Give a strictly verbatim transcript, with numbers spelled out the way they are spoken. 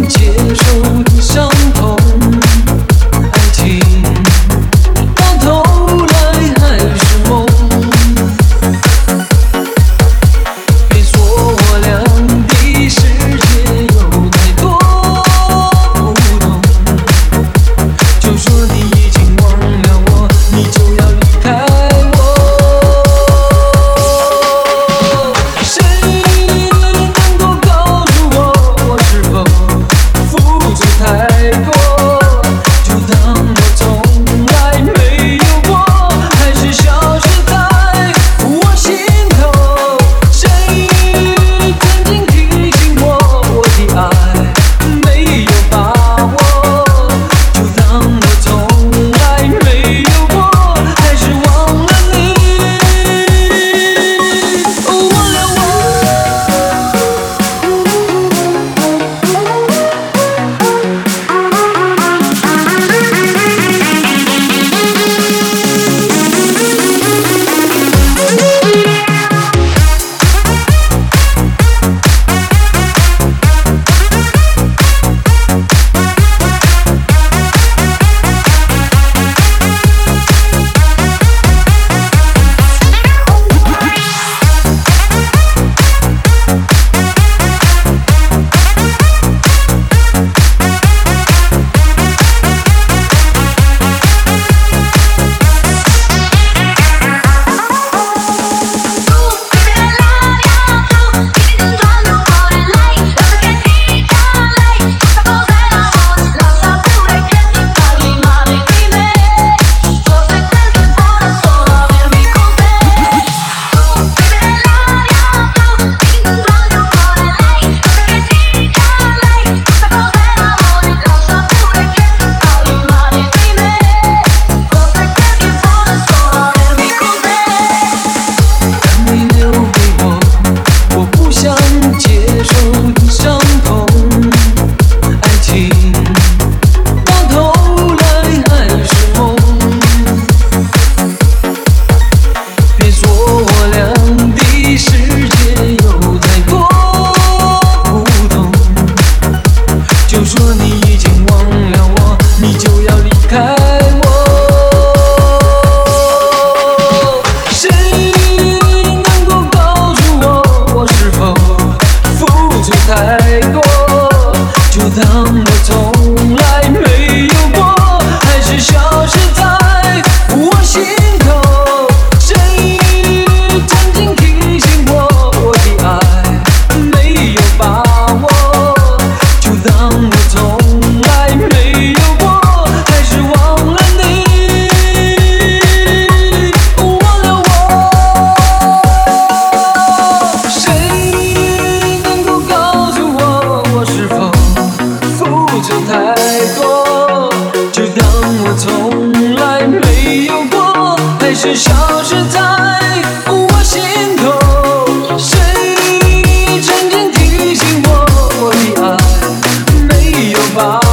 接受的伤痛，爱情到头来还是梦。别说我俩的世界有太多不同，就说你已经忘了我，你就要离开我。谁能够告诉我，我是否付出太多？就当我从来没有过，还是消失在我心头。谁曾经提醒我，我的爱没有把握？就当我从来没有过，还是忘了你，忘了我。就说你已经忘了我，你就要离开我。谁能够告诉我，我是否付出太多？就当我从来没有过，还是消失在我心头。谁曾经提醒我，我的爱没有把握？就当我从来没有过，还是忘了你，忘了我。谁能够告诉我，我是否付出太多？就当我从来没有过，还是消失在我心头。谁曾经提醒我，我的爱没有把握？